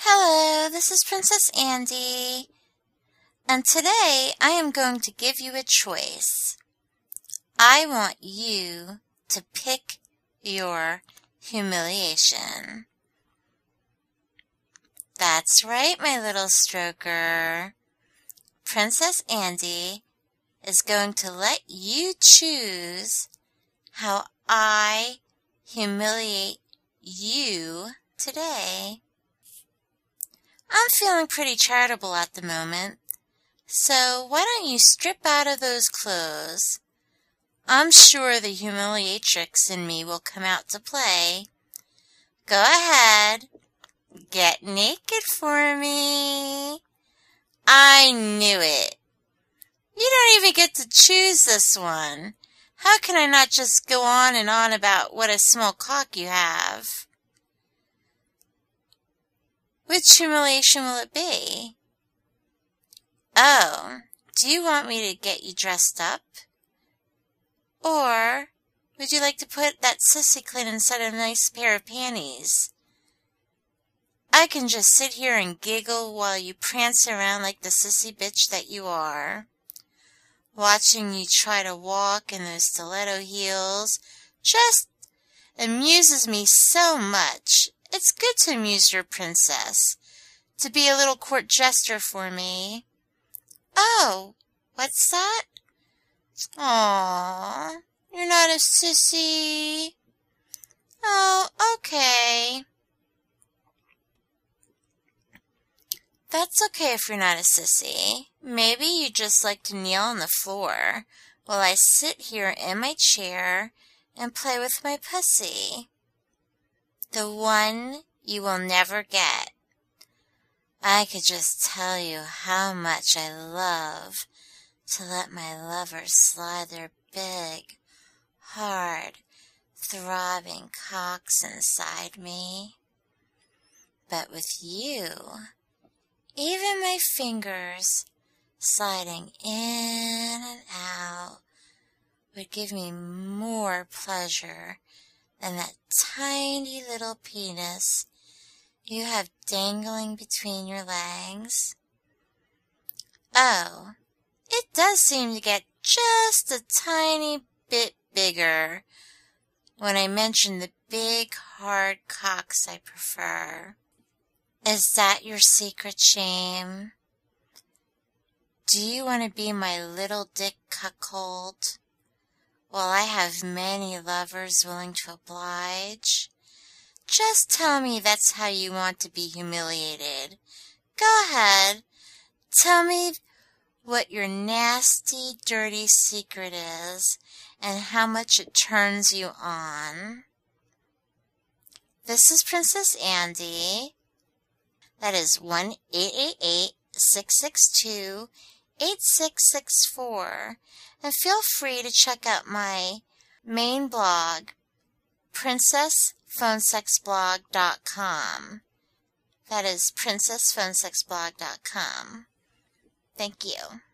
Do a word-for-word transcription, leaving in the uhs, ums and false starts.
Hello, this is Princess Andy, and today I am going to give you a choice. I want you to pick your humiliation. That's right, my little stroker. Princess Andy is going to let you choose how I humiliate you today. I'm feeling pretty charitable at the moment, so why don't you strip out of those clothes? I'm sure the humiliatrix in me will come out to play. Go ahead, get naked for me. I knew it. You don't even get to choose this one. How can I not just go on and on about what a small cock you have? Which humiliation will it be? Oh, do you want me to get you dressed up? Or would you like to put that sissy clit inside a nice pair of panties? I can just sit here and giggle while you prance around like the sissy bitch that you are. Watching you try to walk in those stiletto heels just amuses me so much. It's good to amuse your princess, to be a little court jester for me. Oh, what's that? Aw, you're not a sissy. Oh, okay. That's okay if you're not a sissy. Maybe you just like to kneel on the floor while I sit here in my chair and play with my pussy. The one you will never get. I could just tell you how much I love to let my lovers slide their big, hard, throbbing cocks inside me. But with you, even my fingers sliding in and out would give me more pleasure than that tiny little penis you have dangling between your legs. Oh, it does seem to get just a tiny bit bigger when I mention the big, hard cocks I prefer. Is that your secret shame? Do you want to be my little dick cuckold? Well, I have many lovers willing to oblige. Just tell me that's how you want to be humiliated. Go ahead. Tell me what your nasty, dirty secret is and how much it turns you on. This is Princess Andy. That is one eight eight eight, six six two, eight six six four. And feel free to check out my main blog, princess phone sex blog dot com. That is princess phone sex blog dot com. Thank you.